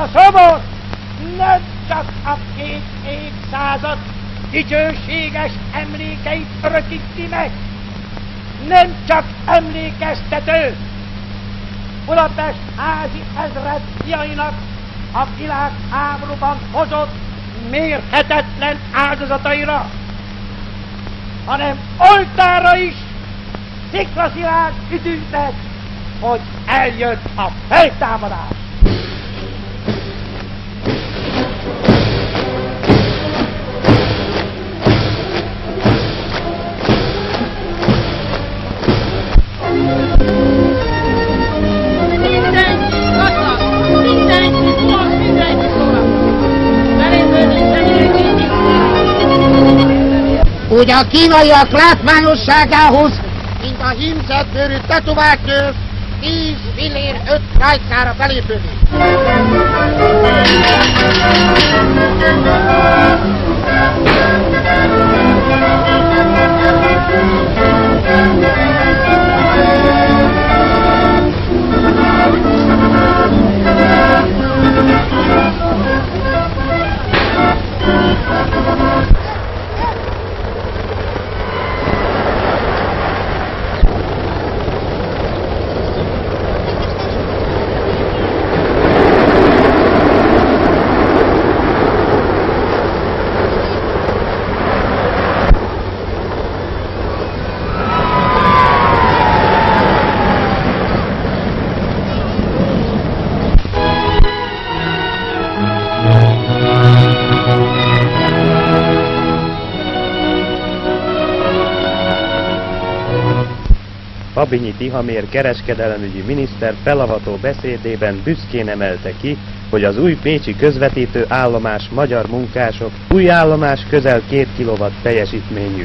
a szobor nem csak a 2 évszázad dicsőséges emlékeit örökíti meg, nem csak emlékeztető Budapest házi ezredfiainak a világháborúban hozott mérhetetlen áldozataira, hanem oltára is sziklaszilárd üdültek, hogy eljött a feltámadás. Úgy a kínaiak látványosságához, mint a hímzetbőrű tetováltők, 10 fillér 5 rajtkára belépődni. Habinyi Tihamér kereskedelemügyi miniszter felavató beszédében büszkén emelte ki, hogy az új pécsi közvetítő állomás magyar munkások új állomás közel 2 kW teljesítményű.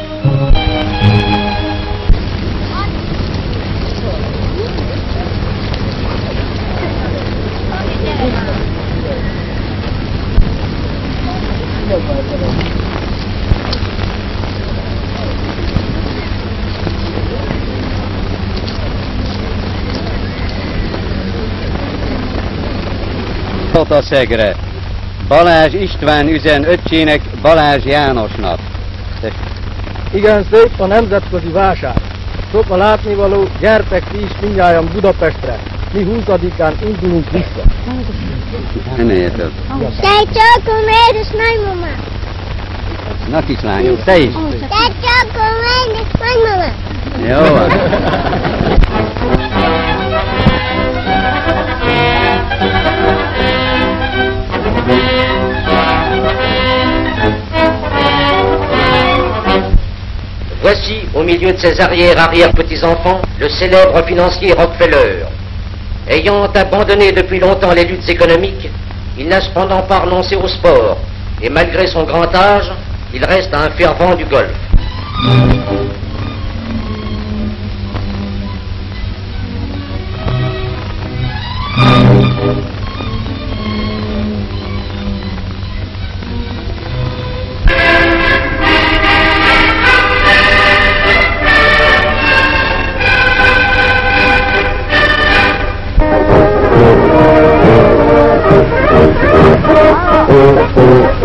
A Szegre. Balázs István üzen öccsének, Balázs Jánosnak. Igen szép a nemzetközi vásár. Sok a látnivaló, gyertek ti is mindnyájan Budapestre. Mi 20-án indulunk vissza. Nem érted. Te csókolom, édes nagymama! Na kislányom, te is. Te csókolom, édes nagymama! Jó van. Voici, au milieu de ses arrière-petits-enfants, le célèbre financier Rockefeller. Ayant abandonné depuis longtemps les luttes économiques, il n'a cependant pas renoncé au sport, et malgré son grand âge, il reste un fervent du golf. Oh,